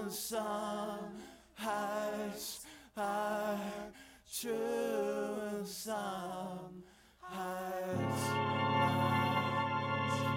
some heights are true, some heights are true.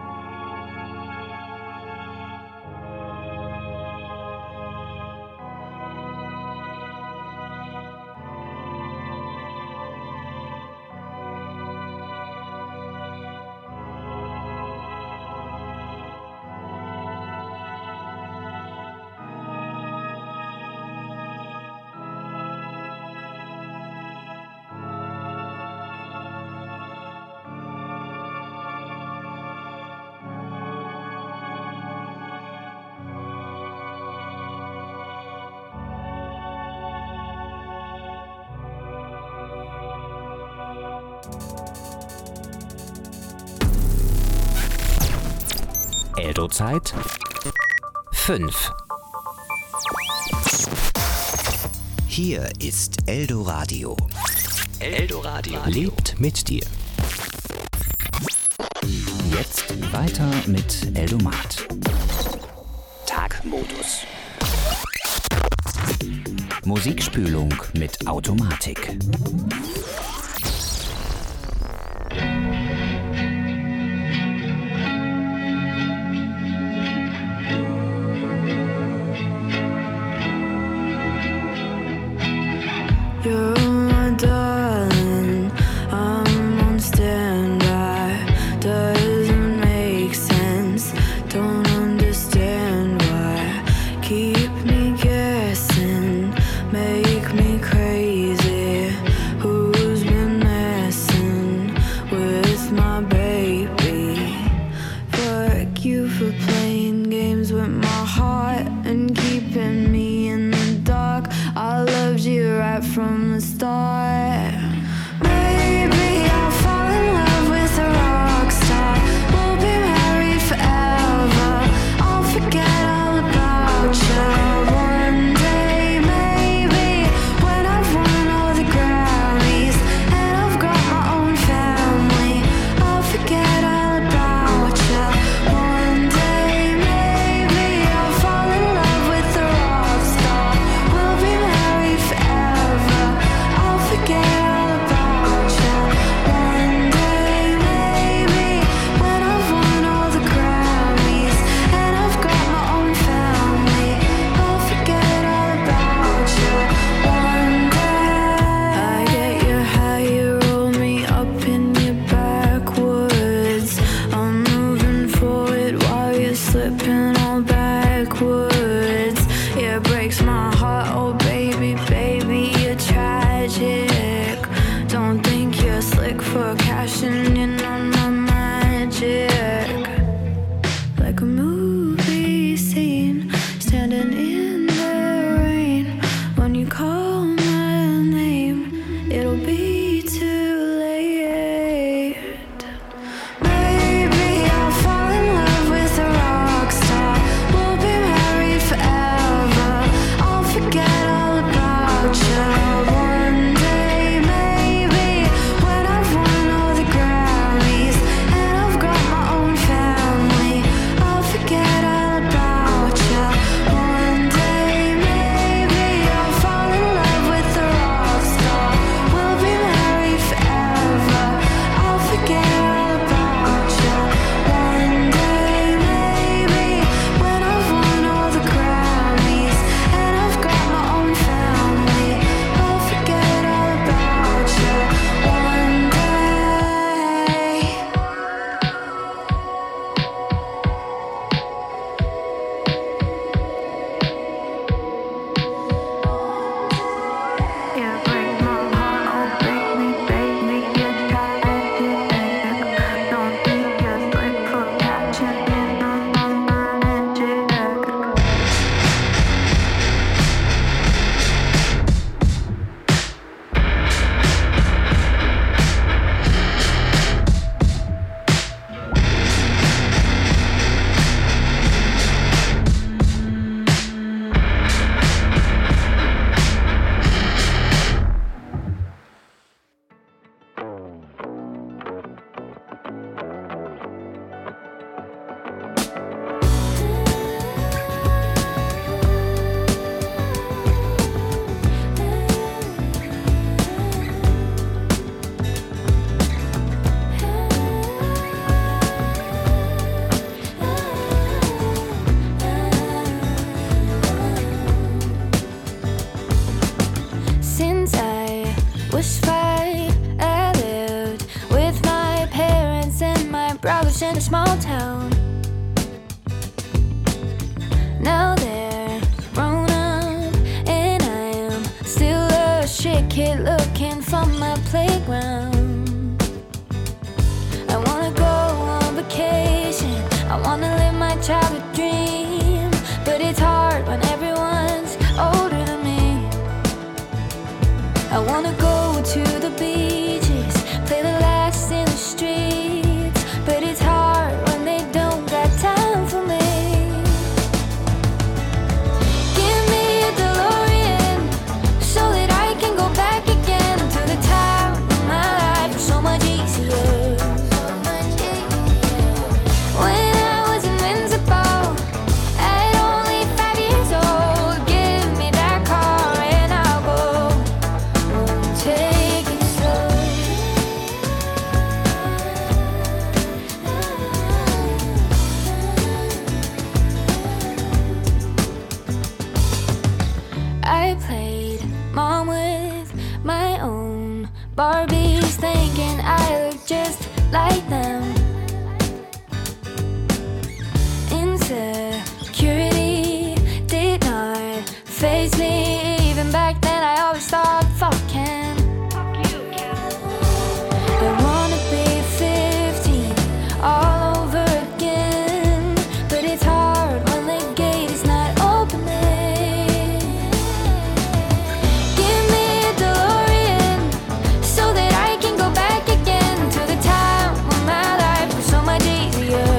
Eldo-Zeit 5. Hier ist Eldoradio. Eldoradio lebt mit dir. Jetzt weiter mit Eldomat. Tagmodus. Musikspülung mit Automatik. From the start, maybe I'll fall in love with a rock star. We'll be married forever. I'll forget all about you one day, maybe when I've won all the Grammys and I've got my own family. I'll forget all about you one day, maybe I'll fall in love with a rock star. We'll be married forever. I'll forget a small town. Now they're grown up, and I am still a shit kid looking for my playground. I wanna go on vacation, I wanna live my childhood dream, but it's hard when everyone's older than me. I wanna go to the beaches, play the last in the streets, but it's hard when they don't got time for me. Give me a DeLorean so that I can go back again to the time of my life was so much easier. When I was invincible at only 5 years old, give me that car and I'll go. Won't take it slow. I played mom with my own Barbies, thinking I look just like them. Insecurity did not faze me. Even back then I always thought, fuck Ken. I wanna be 15 all over again, but it's hard when the gate is not opening. Give me a DeLorean so that I can go back again to the time when my life was so much easier.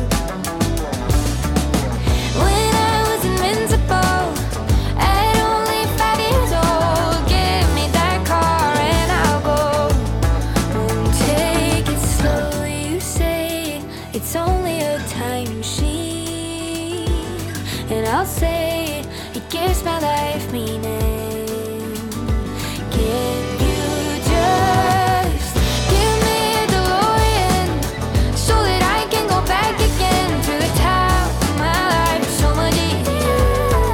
When I was invincible at only 5 years old, give me that car and I'll go. Won't take it slow. You say it's only a time machine, and I'll say it gives my life meaning. Can you just give me a DeLorean so that I can go back again to the time of my life was so much easier?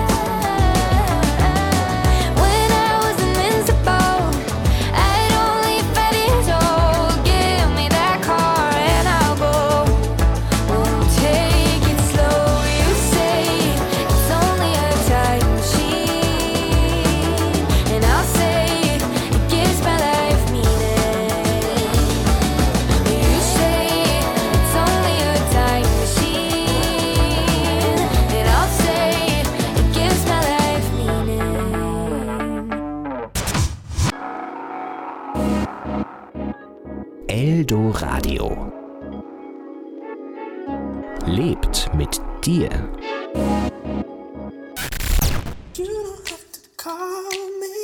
When I was invincible at only 5 years old, give me that car and I'll go. Won't take it slow. You say it's only a time machine, and I'll say it gives my life meaning. You say it's only a time machine, and I'll say it gives my life meaning. Eldo Radio. Lebt mit dir. You don't have to call me.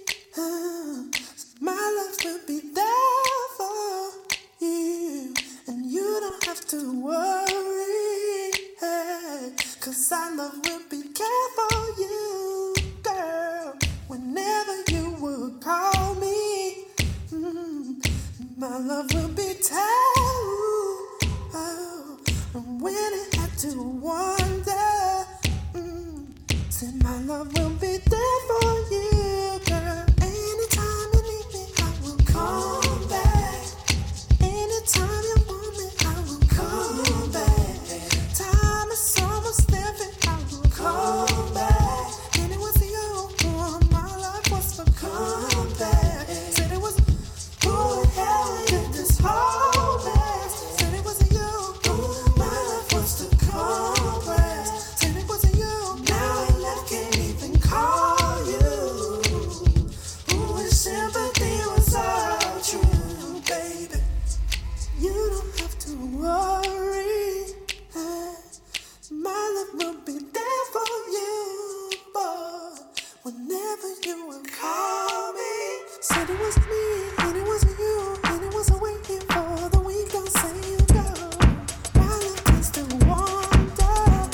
My love will be there for you, and you don't have to worry. 'Cause our love will be there for you, girl. Whenever you will call me, my love will be there. And when it had to wonder, said my love will be there for you, girl. Anytime you need me, I will come back. Anytime you want me, I will come back. Time is almost living, I will come back. And it was you who all my life was to come back. Said it was who the hell did this whole mess. Said it was you who my life was to come back. Said it was you. Now I left, can't even call you. Who is sympathy was all true, baby. You don't have to worry. My love will be there for you, but whenever you will call me, said it was me, and it wasn't you, and it wasn't waiting for the week I'll say you go. My love is to wonder.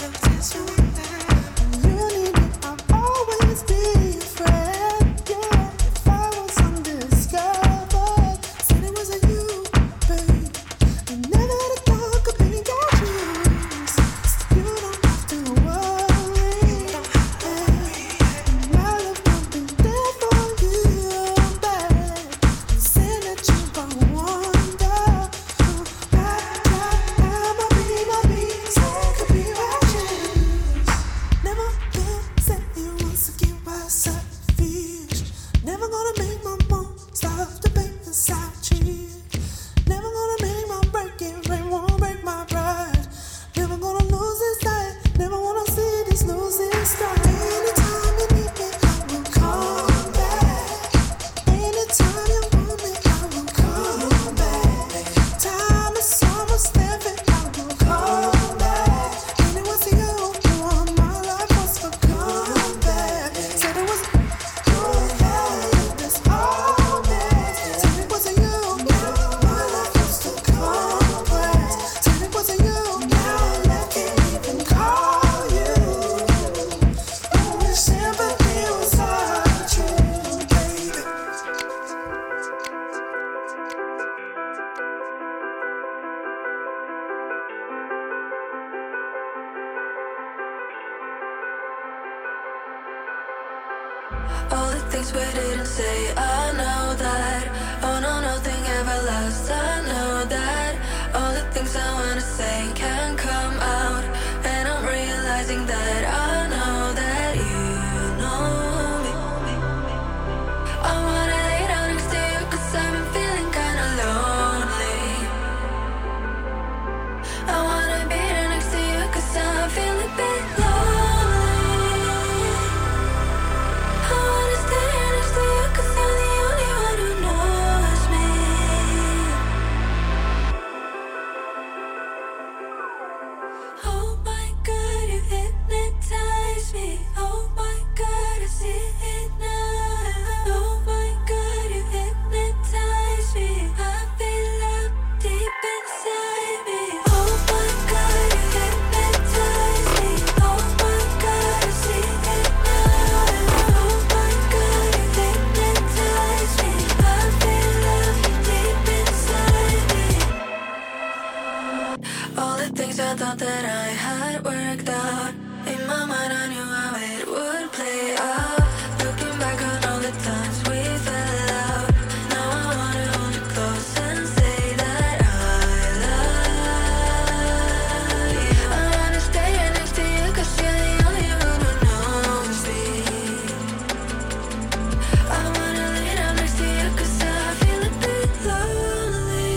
When you need me, I'll always be your friend. Yeah, if I was undiscovered, said it wasn't you, babe. I never had a thought could be your dreams. You don't have to worry. My love will be there for you, babe. things we didn't say. I know that. Oh no, nothing ever lasts. I know that. All the things I wanna say can't come out, and I'm realizing that I know that you know me. I wanna lay down next to you 'cause I've been feeling kinda lonely. I wanna be there next to you 'cause I feel a bit lonely. I wanna stay next to you 'cause you're the only one who knows me. Oh my God, you hypnotize me. Oh my God, I see it now. Oh my God, you hypnotize me. I feel love deep inside me. Oh my God, you hypnotize me. Oh my God, I see it now. Oh my God, you hypnotize me. I feel love deep inside me. All the things I thought that I had worked out, in my mind I knew how it would play out. Looking back on all the times we fell out, now I wanna hold you close and say that I love you. I wanna stay right next to you 'cause you're the only one who knows me. I wanna lay down next to you 'cause I feel a bit lonely.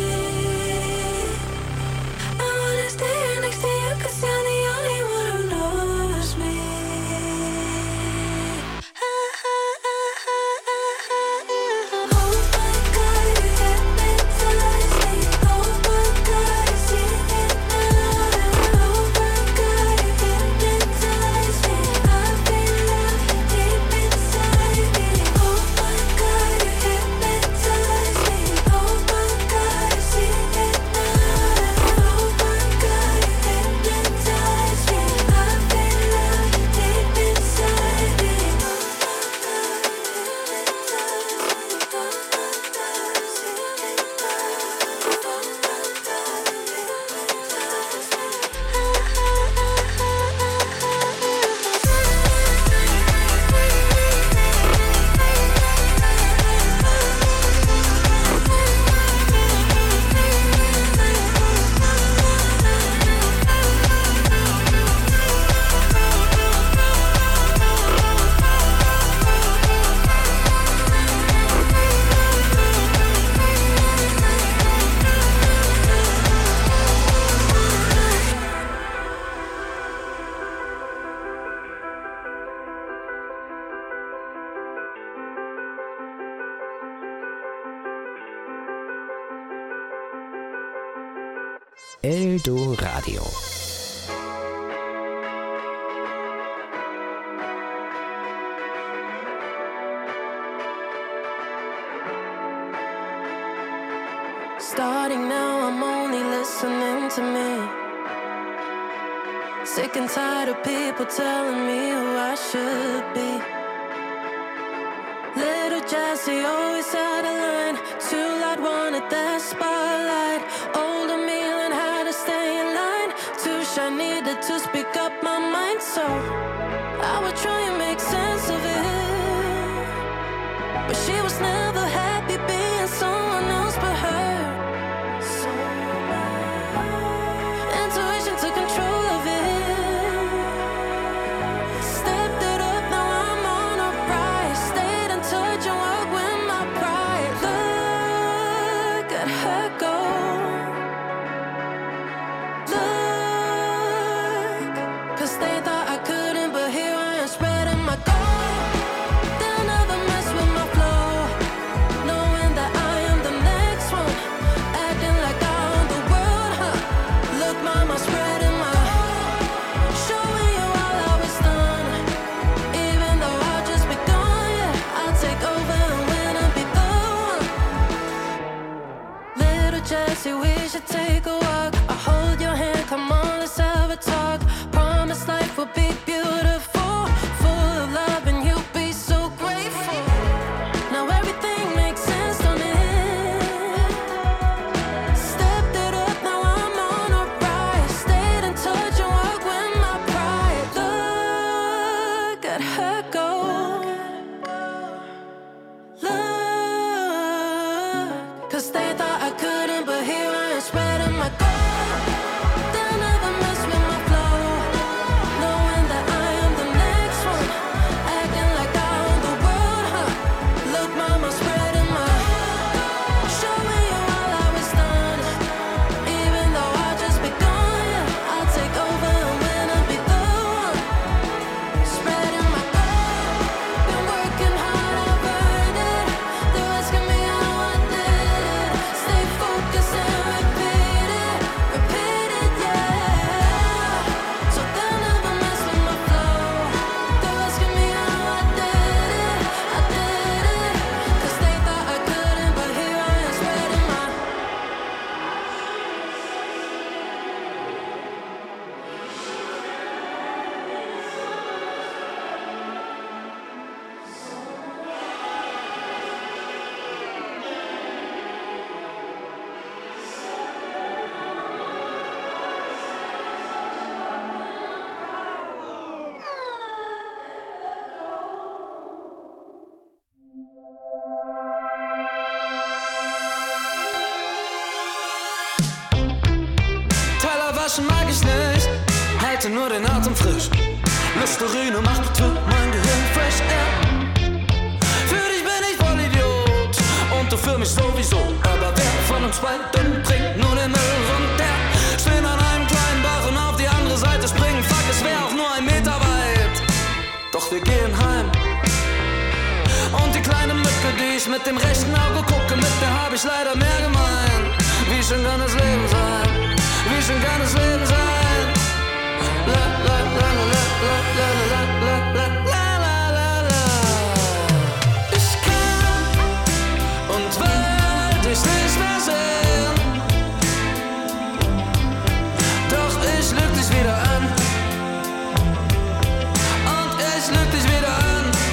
I wanna stay right next to you 'cause you're the only one who knows me. Oh my God, you hypnotize me. Oh my God, I see it now. Oh my God, you hypnotize me. I feel love deep inside me. Oh my God, you hypnotize me. Oh my God, I see it now. Oh my God, you hypnotize me. I feel love deep inside me. Eldo Radio. Starting now, I'm only listening to me. Sick and tired of people telling me who I should be. Little Jessie always had a line. Too loud, wanted that spotlight. Older me learned how to stay in line. Too shy, needed to speak up my mind. So I would try and make sense of it, but she was never happy being someone else but her. So intuition took control of it. Stepped it up, now I'm on a rise. Stayed in touch and worked with my pride. Look at her go. Look, 'cause they thought I couldn't, but here I am spreading my halte nur den Atem frisch. Listerine macht für mein Gehirn fresh air. Für dich bin ich voll Idiot und du für mich sowieso. Aber wer von uns beiden trinkt nur den Müll runter? Stehen an einem kleinen Bach und auf die andere Seite springen. Fuck, es wär auch nur 1 Meter weit. Doch wir gehen heim. Und die kleine Mücke, die ich mit dem rechten Auge gucke, mit der hab ich leider mehr gemein. Wie schön kann das Leben sein? Wie schön kann das Leben sein? La la la la la la la la la la la la. Ich kann und will dich nicht mehr sehen. Doch ich lüg dich wieder an. Und ich lüg dich wieder an.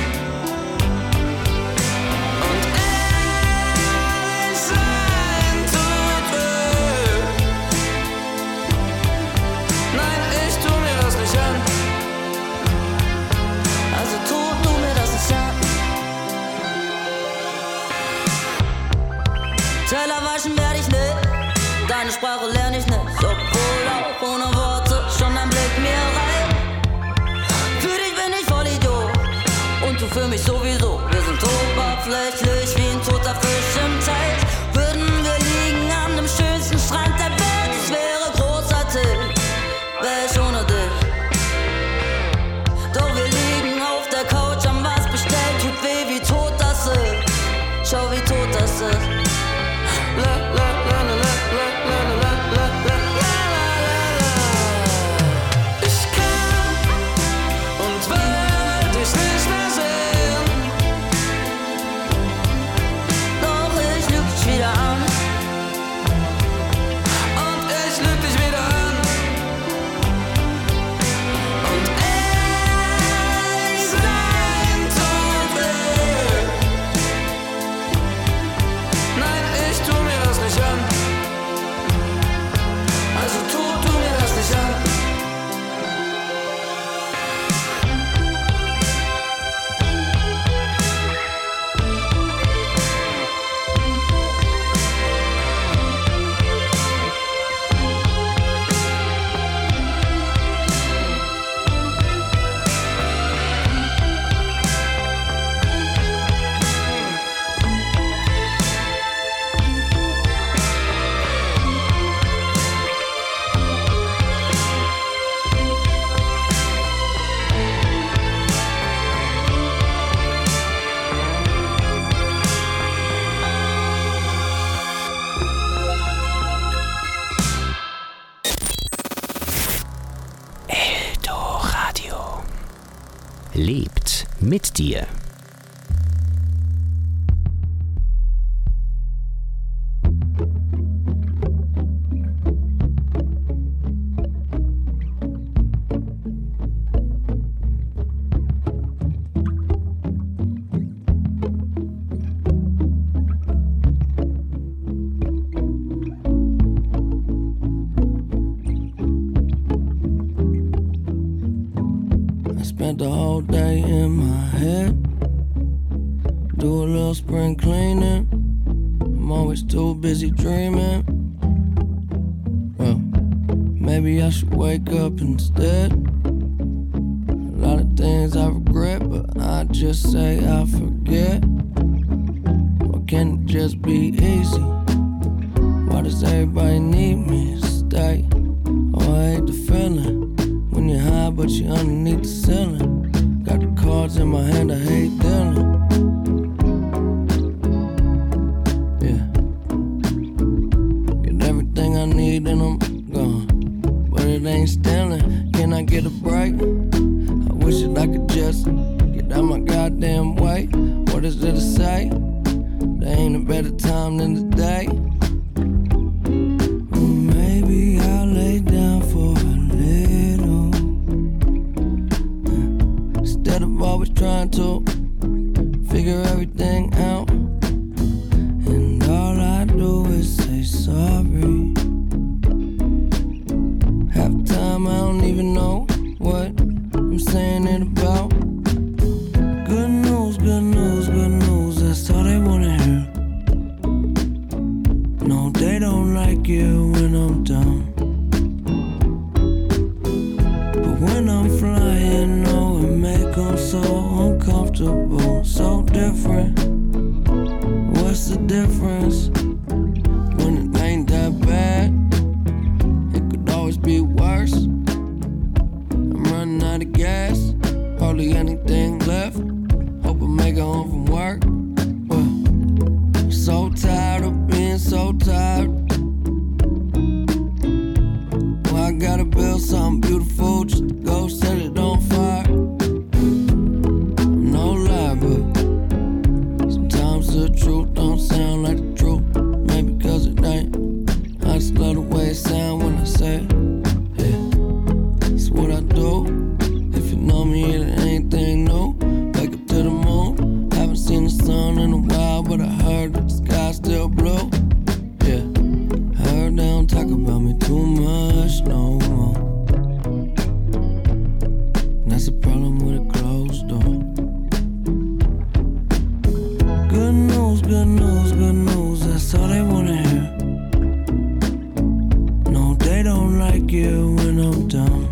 Teller waschen werd ich nicht, deine Sprache lerne ich nicht, obwohl auch ohne Worte schon ein Blick mir reicht. Für dich bin ich voll Idiot und du für mich sowieso. Wir sind oberflächlich wie ein toter Fisch im Teich. Würden wir liegen an dem schönsten Strand der Welt, es wäre großartig, wär ich ohne dich. Doch wir liegen auf der Couch, haben was bestellt, tut weh wie tot das ist. Schau wie tot das ist. La la la la la la la la la la la. Ich kann und will dich nicht mehr sehen. Doch ich lüg dich wieder an. Und ich lüg dich wieder an. Und ehrlich sein tut weh. Nein, ich tu mir das nicht an. Also tu mir das nicht an. Eldoradio. Lebt mit dir. Spent the whole day in my head. Do a little spring cleaning. I'm always too busy dreaming. Well, maybe I should wake up instead. A lot of things I regret, but I just say I forget. Why can't it just be easy? Why does everybody need me to stay? Oh, I hate the feeling when you're high but you're underneath the ceiling. Got the cards in my hand, I hate dealing. Yeah, get everything I need and I'm gone, but it ain't stealing. Can I get a break? I wish that I could just get out my goddamn way. What is there to say? There ain't a better time than today. Maybe I'll lay down for a little, instead of always trying to figure everything out. And all I do is say sorry. Half the time I don't even know what I'm saying it about. Good news, good news, good news, that's all they wanna hear. No, they don't like it when I'm down, but uncomfortable, so different. What's the difference? When it ain't that bad, it could always be worse. I'm running out of gas, hardly anything left. Hope I make it home from work. I'm so tired of being so tired. Well, I gotta build something beautiful just to go set it on fire. No lie, but sometimes the truth don't sound like the truth. Maybe cause it ain't. I just love the way it sound when I say it. Yeah, it's what I do. If you know me, it ain't anything new. Wake up to the moon. Haven't seen the sun in a while, but I heard that the sky's still blue. Yeah, I heard they don't talk about me too much no more. That's a problem with a closed door. Good news, good news, good news, that's all they wanna hear. No, they don't like it when I'm down.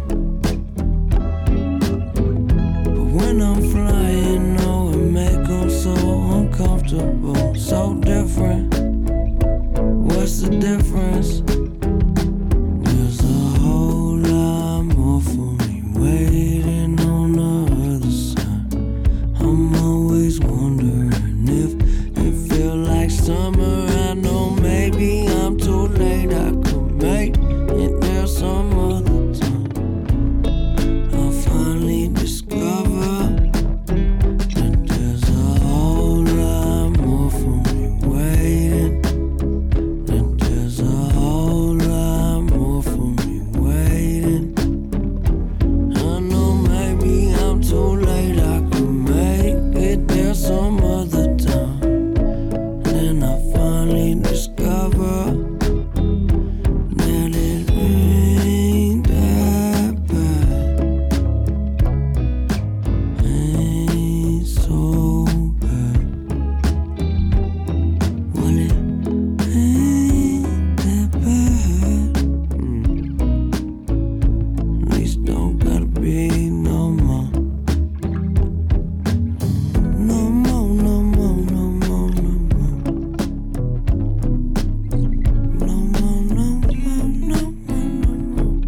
But when I'm flying, no, it make them so uncomfortable, so different. What's the difference? There's a whole lot more for me waiting on the other side. I'm always wondering if it feel like summer. I know maybe I'm too late. I could make it there some other time. I'll finally discover that there's a whole lot more for me waiting. That there's a whole lot more for me waiting. I know maybe I'm too late. I could make it there some other time. Then I finally discover that it ain't that bad. Ain't so bad. Well, it ain't that bad. At least don't gotta be no more. No more, no more, no more, no more. No more, no more, no more, no more.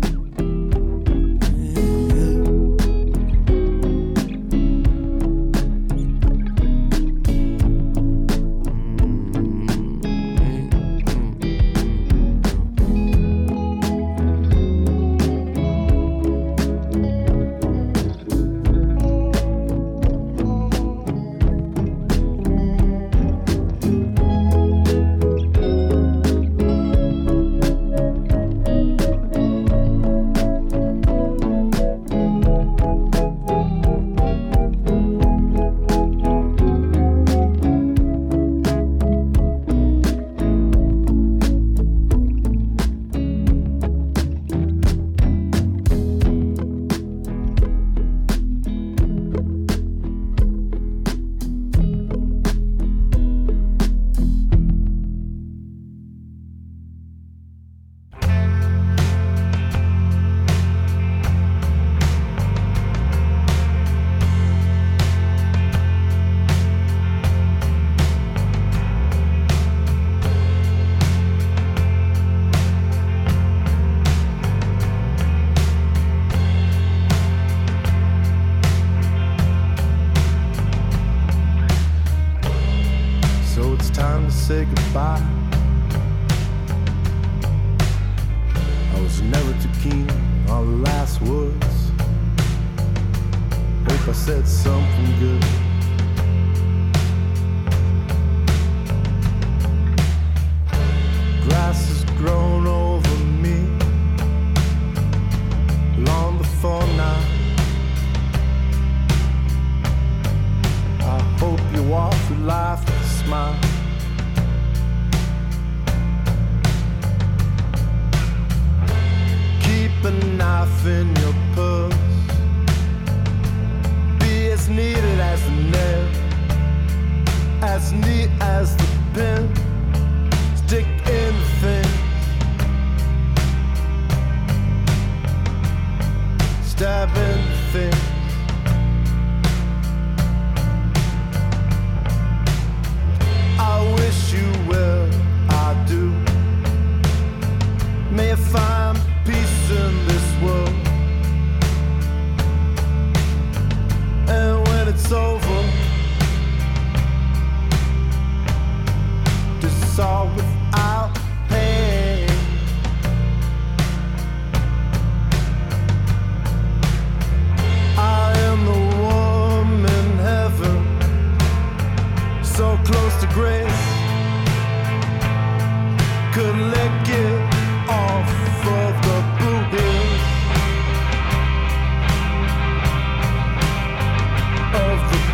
So it's time to say goodbye. I was never too keen on the last words. Hope I said something good. Grass has grown over me long before now. I hope you walk through life with a smile. Keep a knife in your purse. Be as needed as the nail, as neat as the pin. Stick in the things, stab in the things.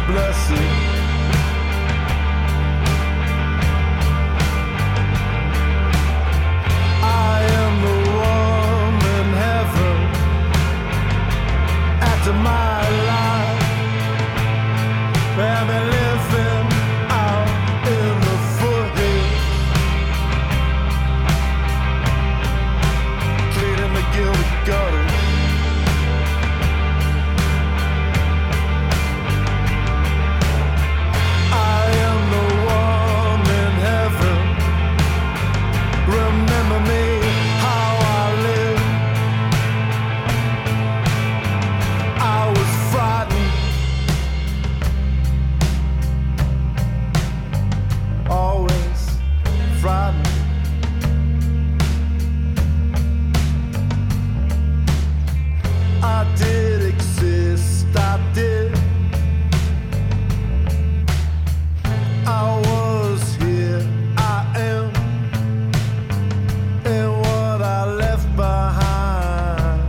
blessing. I am the one in heaven after my life. I've been living out in the foothills, cleaning the gilded gutters. I am the one in heaven. Remember me, how I live. I was frightened, always frightened. I did exist, I did. I was here, I am, and what I left behind.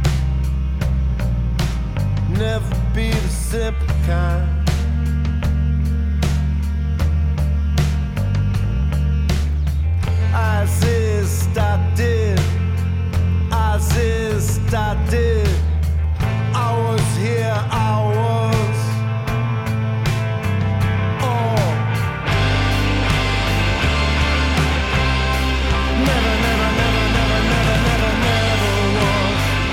Never be the simple kind. I exist, I did. I exist, I did. I was here, I was. Oh. Never, never, never, never, never, never, never was.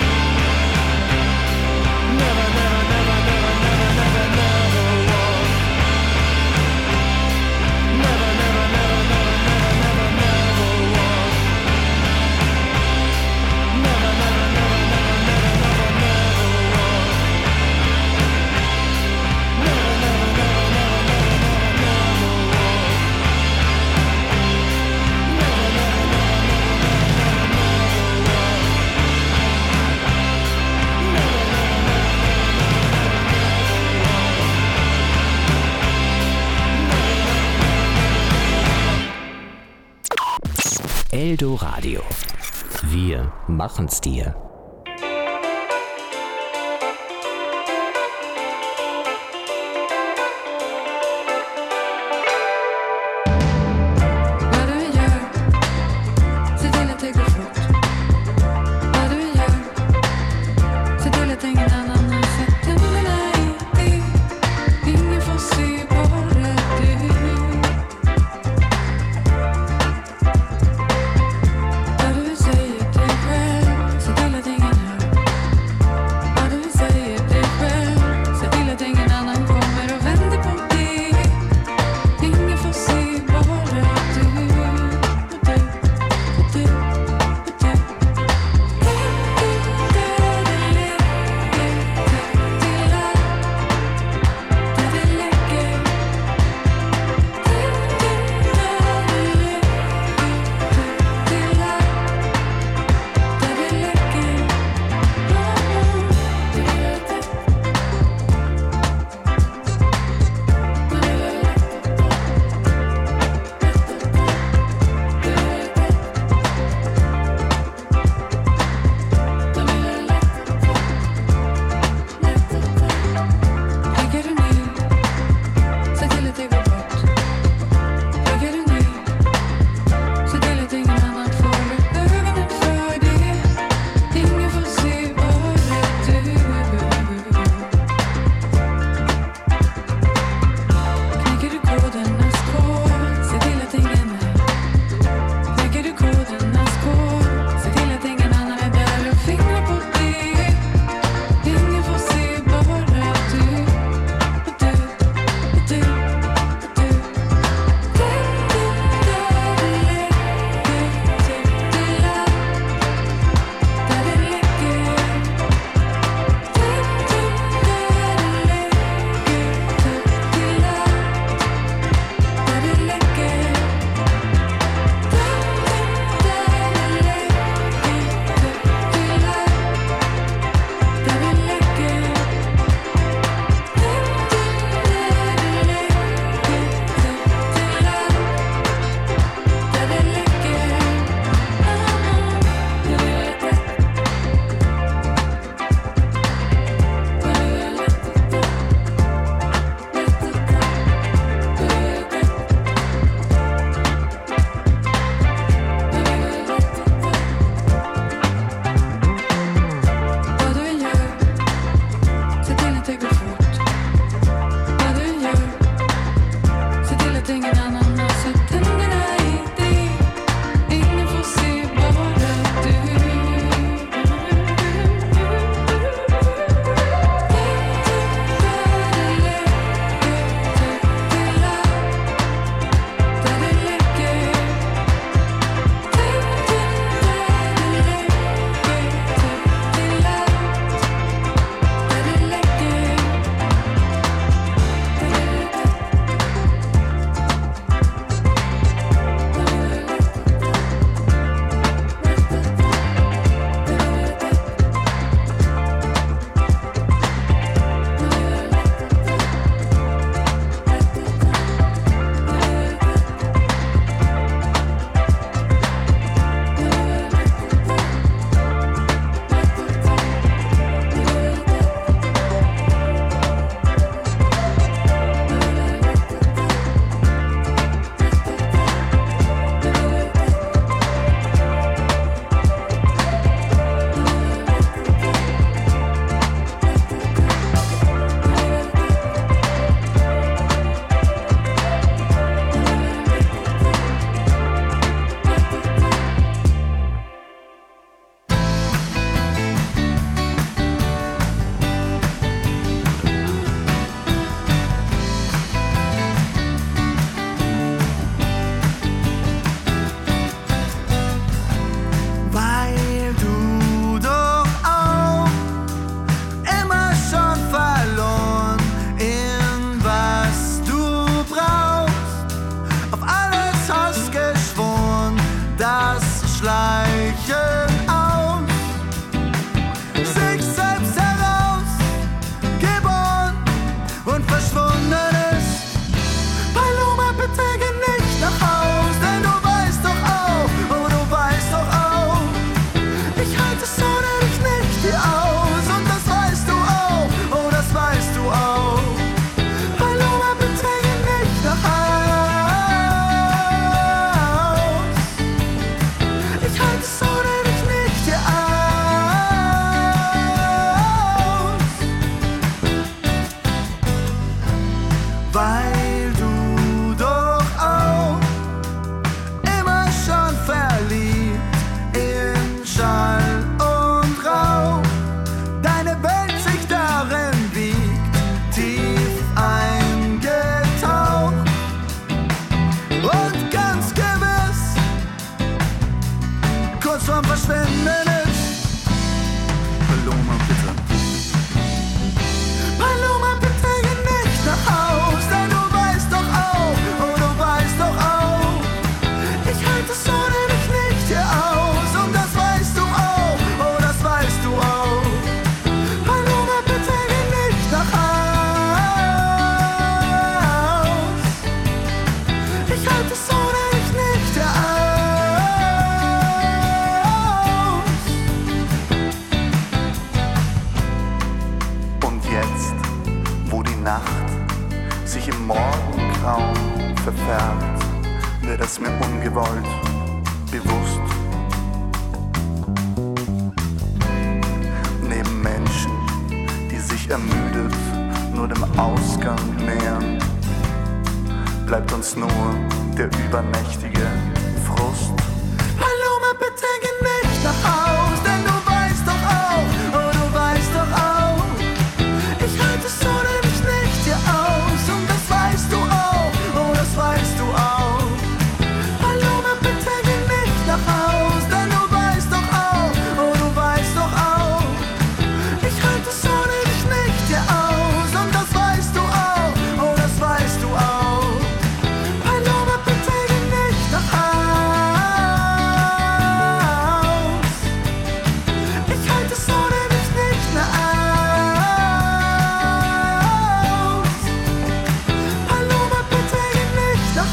Never, never, never, never, never, never, never was. Never, never, never, never, never, never, never was. Never, never, never, never, never, never, never was. Never, never, never, never, never, never, never was. Never, never, never, Eldo Radio. Wir machen's dir. Vad du än gör, se till att det går fort. Vad du än gör, se till att ingen annan har sett händerna i dig. Ingen får se bara du. Vad du än säger till dig själv, se till att weil du doch auch immer schon verliebt in Schall und Rauch. Deine Welt sich darin wiegt, tief eingetaucht. Und ganz gewiss, kurz vorm Verschwinden ist Paloma, bitte. Paloma, bitte geh nicht nach Haus, denn du weißt doch auch, oh du weißt doch auch, ich halte es ohne dich nicht hier aus. Und das weißt du auch, oh das weißt du auch. Paloma, bitte geh nicht nach Haus, ich halte es ohne dich nicht hier aus. Und jetzt, wo die Nacht sich im Morgengrauen verfärbt, wird es mir ungewollt bewusst. Neben Menschen, die sich ermüdet nur dem Ausgang nähern, bleibt uns nur der übernächtige Frust. Paloma, bitte geh nicht nach Haus, denn du weißt doch auch, oh du weißt doch auch, ich halte es ohne dich nicht hier aus. Und das weißt du auch, oh das weißt du auch. Paloma, bitte geh nicht nach Haus, denn du weißt doch auch, oh du weißt doch auch, ich halte es ohne dich nicht hier aus. Und das weißt du auch, oh das weißt du auch. Paloma, bitte geh nicht nach Haus, ich halte es ohne dich nicht mehr aus. Paloma, bitte geh nicht nach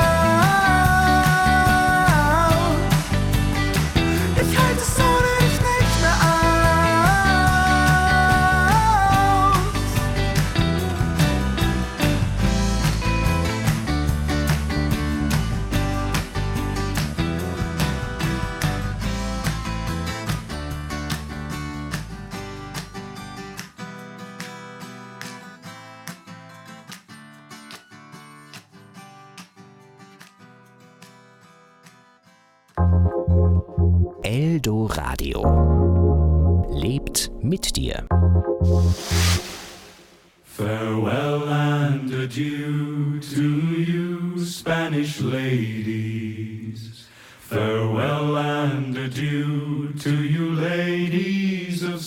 Haus, ich halte es ohne dich nicht mehr aus. Eldoradio. Lebt mit dir. Farewell and adieu to you, Spanish ladies. Farewell and adieu to you, ladies of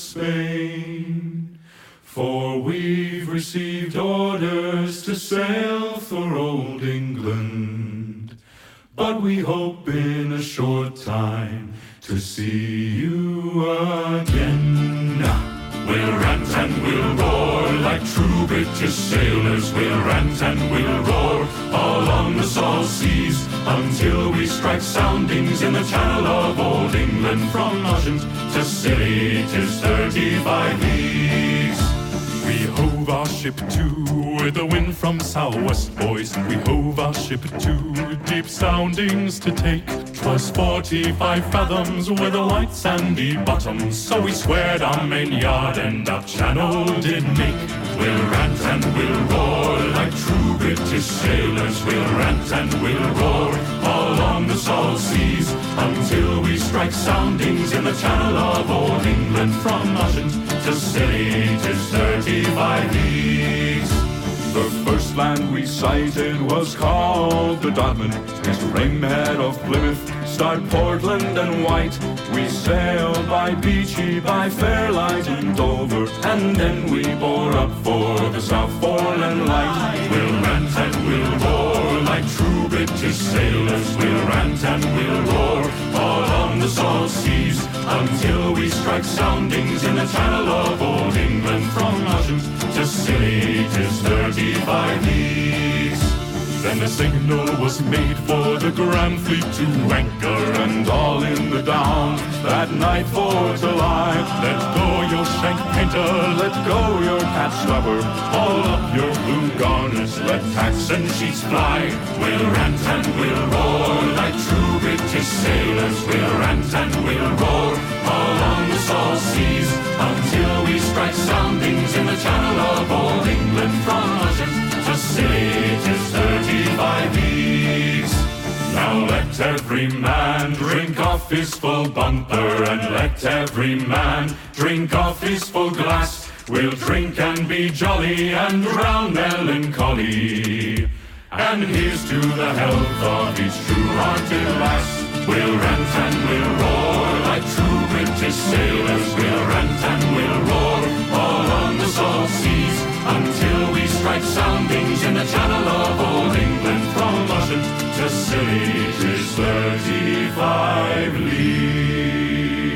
Spain. For we've received orders to sail for old England. But we hope in a short time to see you again. We'll rant and we'll roar like true British sailors. We'll rant and we'll roar along the salt seas until we strike soundings in the channel of old England. From Ushant to Scilly 'tis 35 leagues. We hove our ship to with the wind from southwest, boys. We hove our ship to deep soundings to take. 'Twas 45 fathoms with a white sandy bottom, so we squared our main yard and our channel did make. We'll rant and we'll roar like true British sailors. We'll rant and we'll roar all along the salt seas until we strike soundings in the channel of old England. From Ushant to Scilly 'tis 35 leagues. The first land we sighted was called the Dodman. Its framehead of Plymouth, starred Portland and White. We sailed by Beachy, by Fairlight and Dover, and then we bore up for the South Foreland Light. We'll rant and we'll roar like true British sailors. We'll rant and we'll roar all on the salt seas until we strike soundings in the channel of old England. From Ushant to Scilly 'tis 35 leagues. Then the signal was made for the Grand Fleet to anchor, and all in the Down that night for to lie. Let go your shank painter, let go your catch stopper, haul up your blue garnets, let tacks and sheets fly. We'll rant and we'll roar like true British sailors. We'll rant and we'll roar all on the salt seas until we strike soundings in the channel of old England. From Ushant to silly, 'tis 35 leagues. Now let every man drink off his full bumper, and let every man drink off his full glass. We'll drink and be jolly and drown melancholy. And here's to the health of each true-hearted lass. We'll rant and we'll roar like true British sailors. We'll rant and we'll roar all on the salt seas, until we strike soundings in the channel of old England. From Ushant to Scilly, 'tis 35 leagues.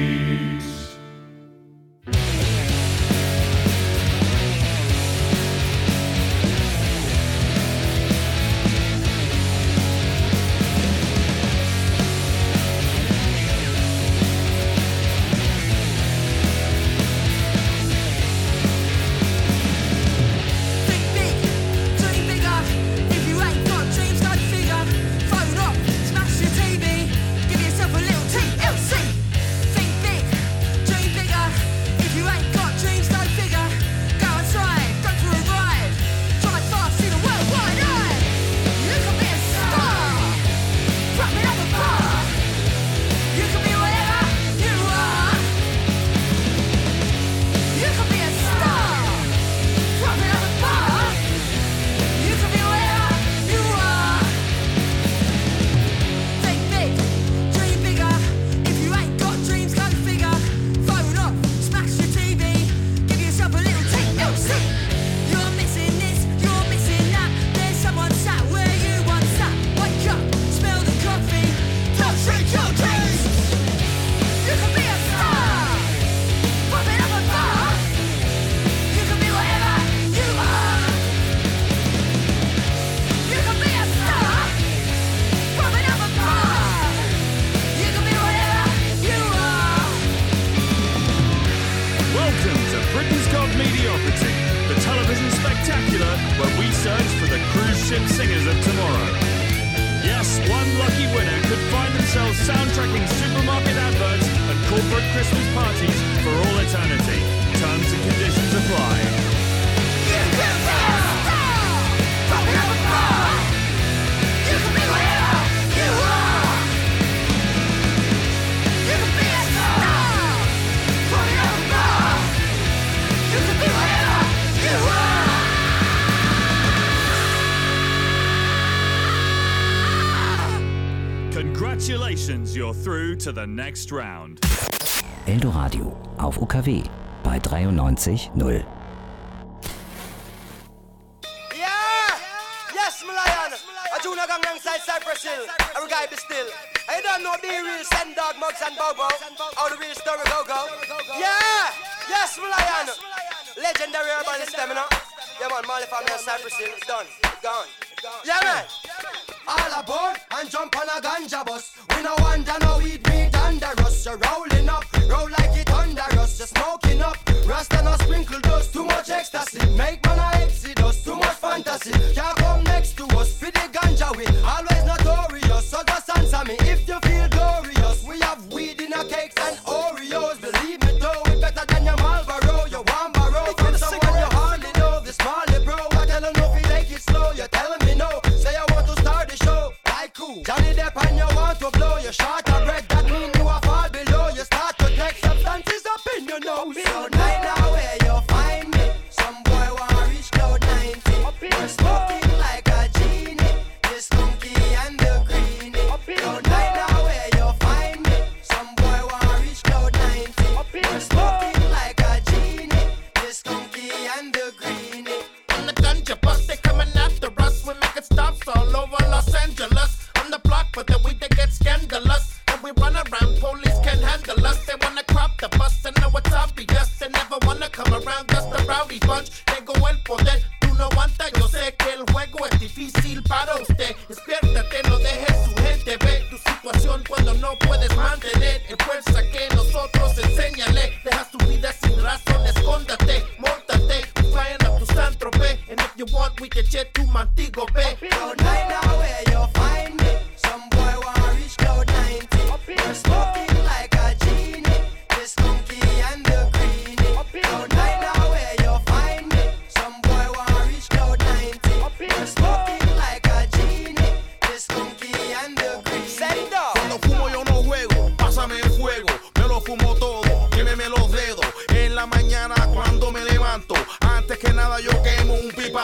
Congratulations, you're through to the next round. Eldoradio auf UKW bei 93.0. Yes, Malayan. A junior gang alongside Cypress Hill. Every guy be still. I don't know the real send dog mugs and bobo. How the real story go. Yeah. Yes, Malayan. Legendary urban stamina. Yeah, man, Molly family and Cypress Hill. It's done. It's gone. Yeah, man. All aboard and jump on a ganja bus. We no wonder no weed be thunderous. You're rolling up, roll like it thunderous. You're smoking up, Rasta no sprinkle dust. Too much ecstasy, make man a exodus. Too much fantasy, can't come next to us. For the ganja we always notorious. So just answer me if you feel glorious. We have weed in our cakes and Oreos. Believe me though, we better than your Marlboro. You want borrow from someone you hardly know. The smallest bro, I tell them no if you take it slow. You're telling me no, say I want to start the show. Like cool, Johnny Depp and you want to blow. You're short of bread, that mean you are far below. You start to take substances up in your nose. So right now where you find me, some boy wanna reach cloud 90. You're smoking like a genie, the skunky and the greenie. So right now where you find me, some boy wanna reach cloud 90. You're smoking like a genie, the skunky and the greenie. On the ganja bus, they coming after us. We're making stops all over Los Angeles. On the block, but the weed they get scandalous. And we run around, police can't handle us. They wanna crop the bus, and know it's obvious. They never wanna come around, just a rowdy bunch. Tengo el poder, tú no aguanta. Yo sé que el juego es difícil para usted. Despiértate, no dejes su gente ver tu situación cuando no puedes mantener. En fuerza que nosotros enséñale. Deja tu vida sin razón, escóndate, móntate. We flying up to San Tropez, and if you want, we can jet to Montego Bay. So right now where you find me, some boy wanna reach cloud 90. You're smoking like a genie, the skunky and the greenie. So right now where you find me, some boy wanna reach cloud 90. You're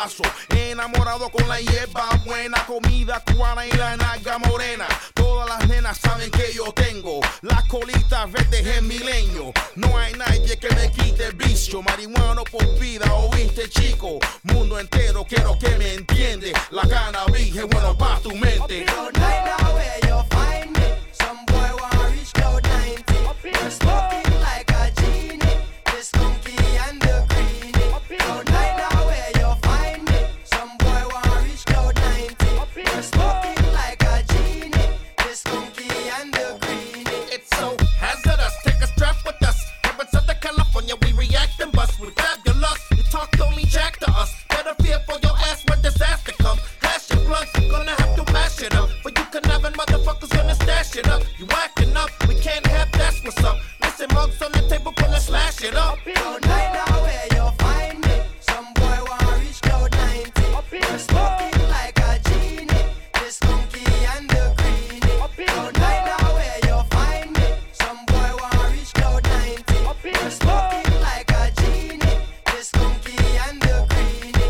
paso. Enamorado con la hierba buena, comida cubana y la nalga morena. Todas las nenas saben que yo tengo la colita verde gemileño. No hay nadie que me quite el vicio. Marihuana por vida, oíste chico. Mundo entero quiero que me entiende. La cannabis es bueno pa' tu mente. Cloud 9 now where you find me. Some boy wanna reach Cloud 90. You're smoking like a genie. This monkey and the greenie. Cloud 9 now where you find me. Some boy wanna reach Cloud 90. You're smoking like a genie. This monkey and the greenie. It's so hazardous. Take a strap with us. Here in Southern California, we react and bust. We fabulous. You talk only jack to us. Better fear for your ass when disaster comes. Hash your blunts, gonna have to mash it up. But you can have motherfuckers gonna stash it up. You acting up, we can't have that's what's up. Listen, mugs on the table, gonna slash it up. Cloud 9 now where you find me. Some boy wanna reach Cloud 90. You're smoking like a genie. This monkey and the greenie. Cloud 9 now where you find me. Some boy wanna reach Cloud 90. You're smoking like a genie. This monkey and the greenie.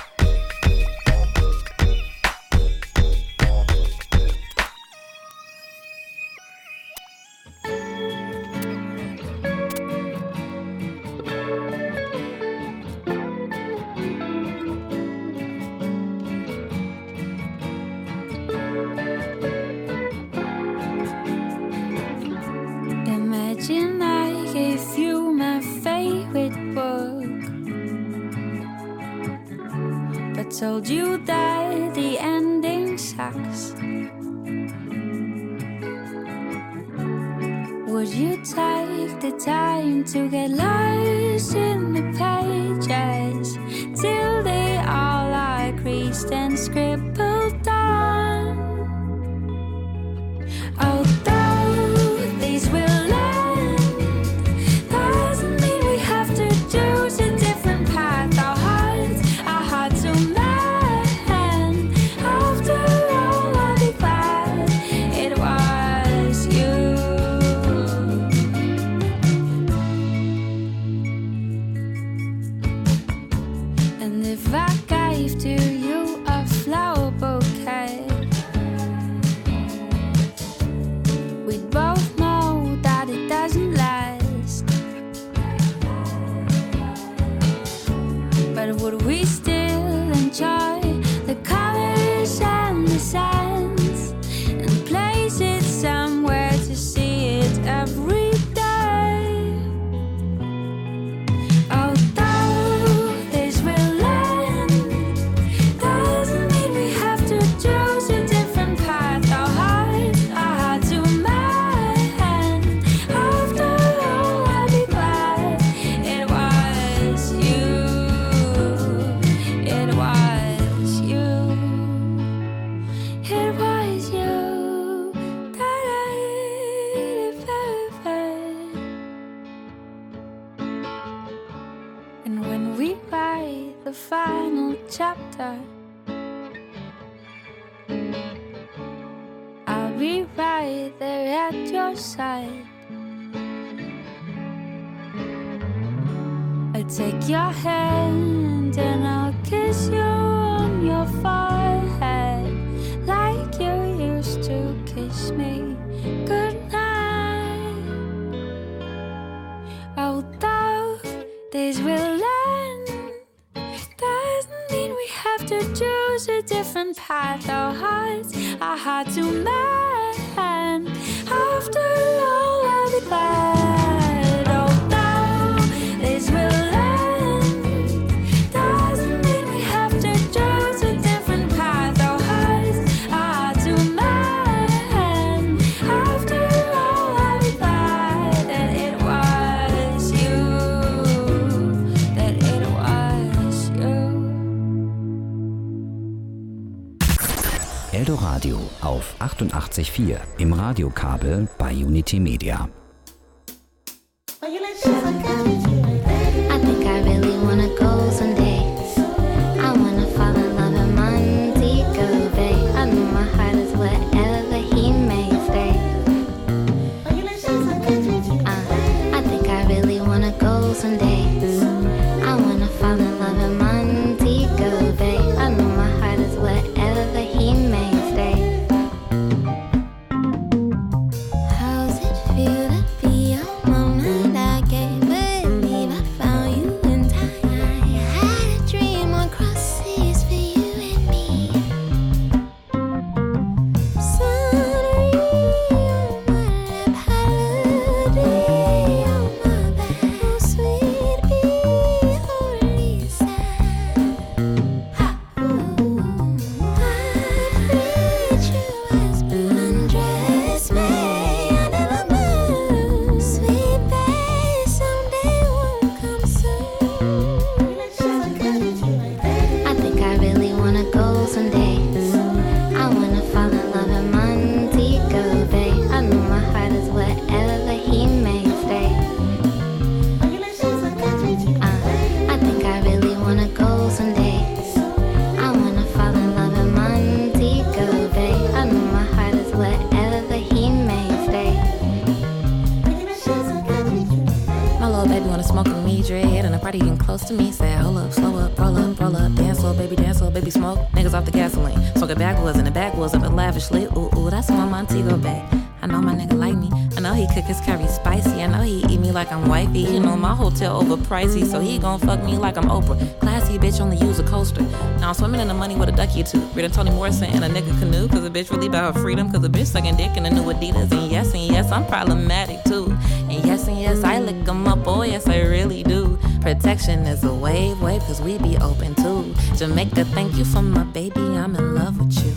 Imagine I gave you my favorite book, but told you that the ending sucks. Would you take the time to get lost in the pages till they all are creased and scribbled on? Although these will end, doesn't mean we have to choose a different path. Our hearts are hard to mend. After all, I'll be glad it was you. And if I gave to you a flower bouquet, we'd both know that it doesn't last. But would we still enjoy the colors and the scents and place it somewhere to see it every day? Although this will end, doesn't mean we have to choose a different path. Our hearts are hard to mend. After all, I'll be glad it was you. It was you. It was you. And when we write the final chapter, I'll be right there at your side. I'll take your hand and I'll kiss you on your forehead like you used to kiss me goodnight. Although this will end, doesn't mean we have to choose a different path. Our hearts are hard to mend. After all, I'll be glad. Although this will end, doesn't mean we have to choose a different path. Our hearts are hard to mend. After all, I'll be glad that it was you. That it was you. Eldoradio auf 88.4 im Radiokabel bei Unity Media. I think I really wanna go someday. I wanna fall in love in Montego Bay. I know my heart is wherever he may stay. I think I really wanna go someday. I wanna fall in love in Montego Bay. to me, said, hold up, slow up, roll up, dance slow, baby, smoke. Niggas off the gasoline. Smoking backwoods in the backwoods up it lavishly. Ooh, that's my Montego Bay. I know my nigga like me. I know he cook his curry spicy. I know he eat me like I'm wifey. You know my hotel overpricey, so he gon' fuck me like I'm Oprah. Classy bitch only use a coaster. Now I'm swimming in the money with a ducky or two. Reading Toni Morrison in a nigga canoe, cause a bitch really about her freedom. Cause a bitch sucking dick in a new Adidas. And yes, I'm problematic too. And yes, I lick them up. Oh yes, I really do. Protection is a wave, cause we be open too. Jamaica, thank you for my baby. I'm in love with you.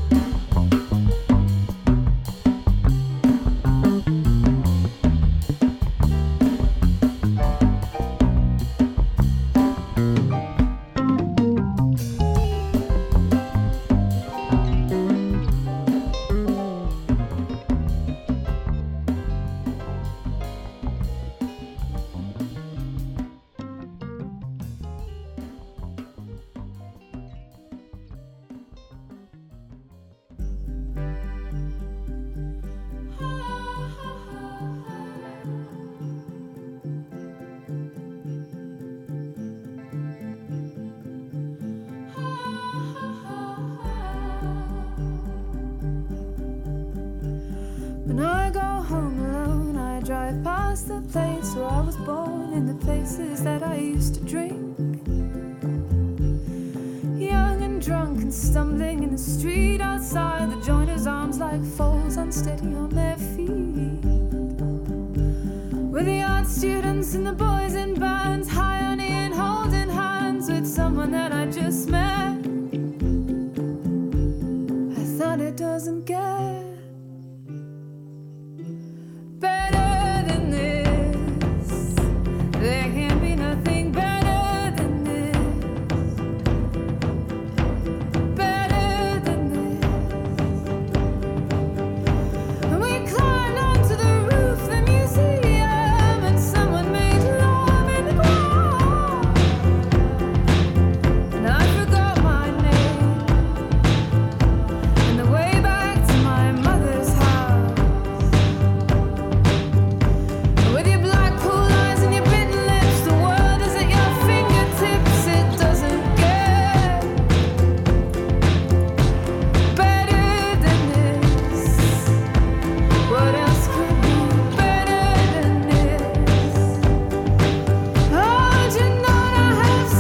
When I go home alone, I drive past the place where I was born and the places that I used to drink. Young and drunk and stumbling in the street outside, the joiner's arms like foals unsteady on their feet. With the art students and the boys in bands, high on and holding hands with someone that I just met. I thought it doesn't get better than this. There can't be nothing better than this. Better than this. And we climbed onto the roof, the museum, and someone made love in the ground. And I forgot my name. And the way back to my mother's house. With your black pool eyes and your bitten lips, the world is at your fingertips. It doesn't get better than this. What else could be better than this? Oh, you know I have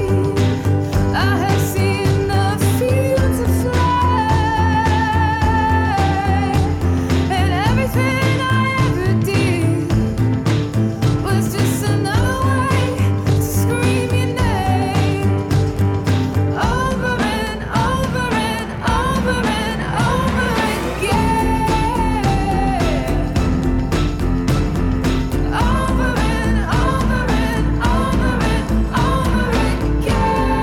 seen the fields of flame, and everything I ever did was just another way to scream your name over and over and over and over again. Over and over and over and over again.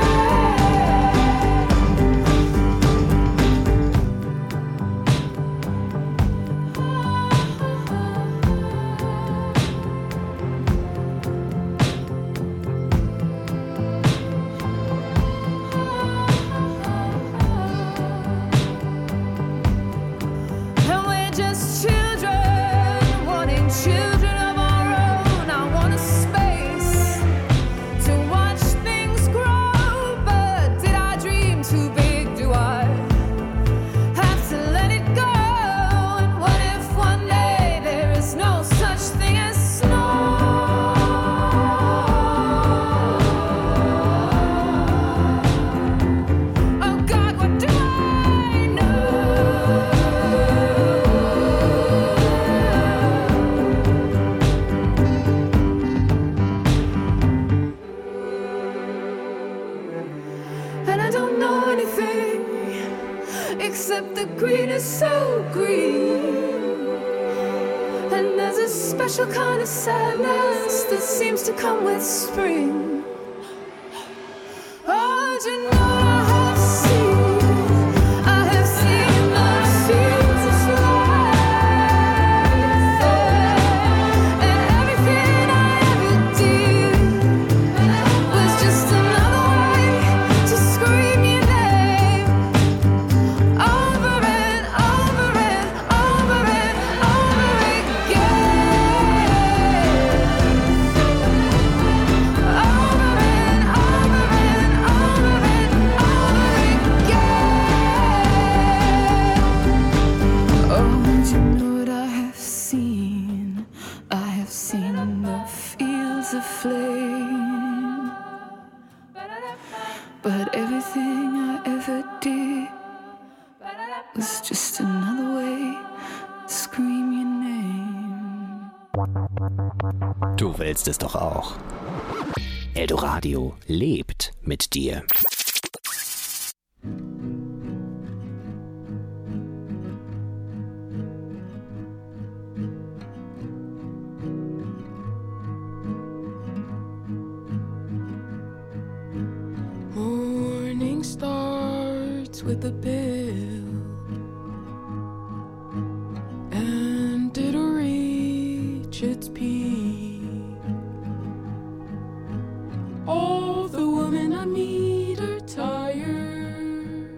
And we're just children, wanting children of our own. I want a space to watch things grow. But did I dream too big? Do I have to let it go? And what if one day there is no such thing as snow? Oh God, what do I know? And I don't know anything except the green is so green. And there's a special kind of sadness that seems to come with spring. Oh, do you know I have seen the fields of flame, and everything I ever did was just another way to scream your name over and over and over and over again. Over was just another way to scream your name. Du willst es doch auch. Eldoradio lebt mit dir. Morning starts with a bell, and it'll reach its peak. All the women I meet are tired.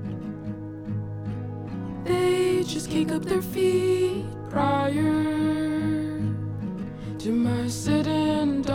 They just kick up their feet prior to my sitting